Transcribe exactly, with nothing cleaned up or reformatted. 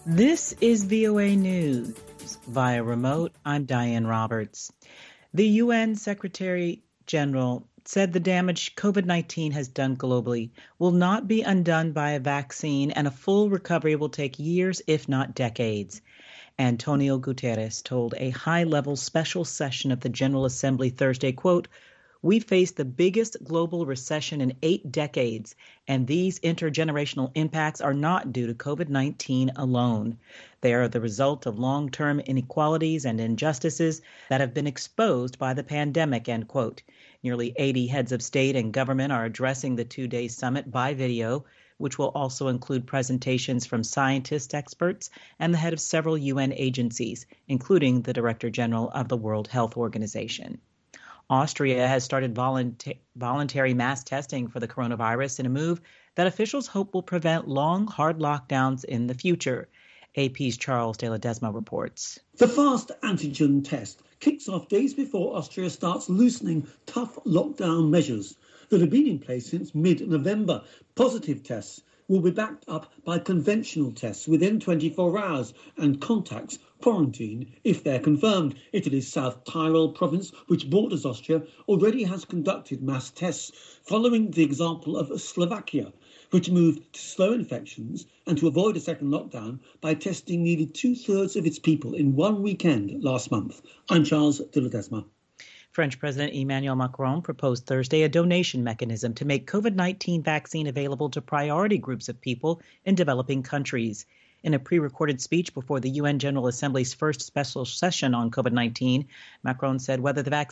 This is V O A News. Via remote, I'm Diane Roberts. The U N Secretary General said the damage COVID nineteen has done globally will not be undone by a vaccine, and a full recovery will take years, if not decades. Antonio Guterres told a high-level special session of the General Assembly Thursday, quote, "We face the biggest global recession in eight decades, and these intergenerational impacts are not due to COVID nineteen alone. They are the result of long-term inequalities and injustices that have been exposed by the pandemic," end quote. Nearly eighty heads of state and government are addressing the two-day summit by video, which will also include presentations from scientists, experts, and the head of several U N agencies, including the Director General of the World Health Organization. Austria has started volunta- voluntary mass testing for the coronavirus in a move that officials hope will prevent long, hard lockdowns in the future. A P's Charles de Ledesma reports. The fast antigen test kicks off days before Austria starts loosening tough lockdown measures that have been in place since mid-November. Positive tests will be backed up by conventional tests within twenty-four hours and contacts quarantine if they're confirmed. Italy's South Tyrol province, which borders Austria, already has conducted mass tests, following the example of Slovakia, which moved to slow infections and to avoid a second lockdown by testing nearly two-thirds of its people in one weekend last month. I'm Charles de Ledesma. French President Emmanuel Macron proposed Thursday a donation mechanism to make COVID nineteen vaccine available to priority groups of people in developing countries. In a pre-recorded speech before the U N General Assembly's first special session on COVID nineteen, Macron said whether the vaccine